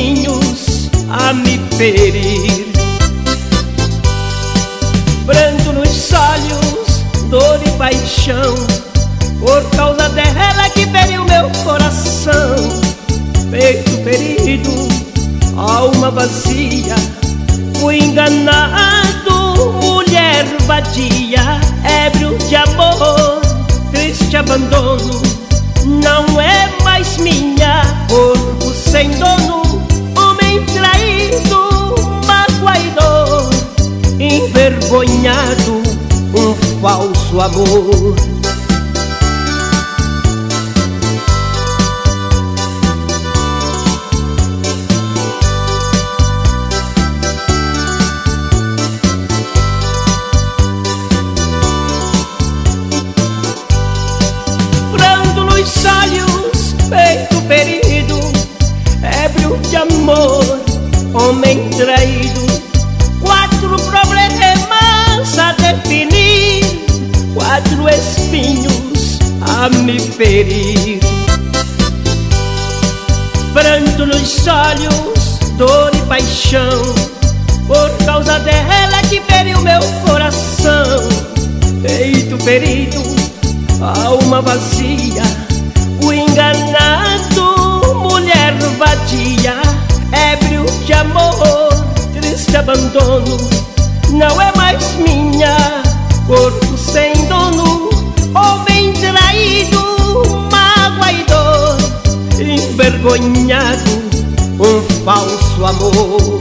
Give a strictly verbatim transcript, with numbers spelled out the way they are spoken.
espinhos a me ferir. Pranto nos olhos, dor e paixão, por causa dela que feriu meu coração. Peito ferido, alma vazia, fui enganado, mulher vadia. Ébrio de amor, triste abandono, não é mais minha. Corpo sem dono, homem traído, mágoa e dor, envergonhado, um falso amor. Olhos, peito ferido, ébrio de amor, homem traído. Quatro problemas a definir, quatro espinhos a me ferir. Pranto nos olhos, dor e paixão, por causa dela que feriu meu coração. Peito ferido, alma vazia, fui enganado, mulher vadia. Ébrio de amor, triste abandono, não é mais minha. Corpo sem dono, homem traído, mágoa e dor, envergonhado, um falso amor.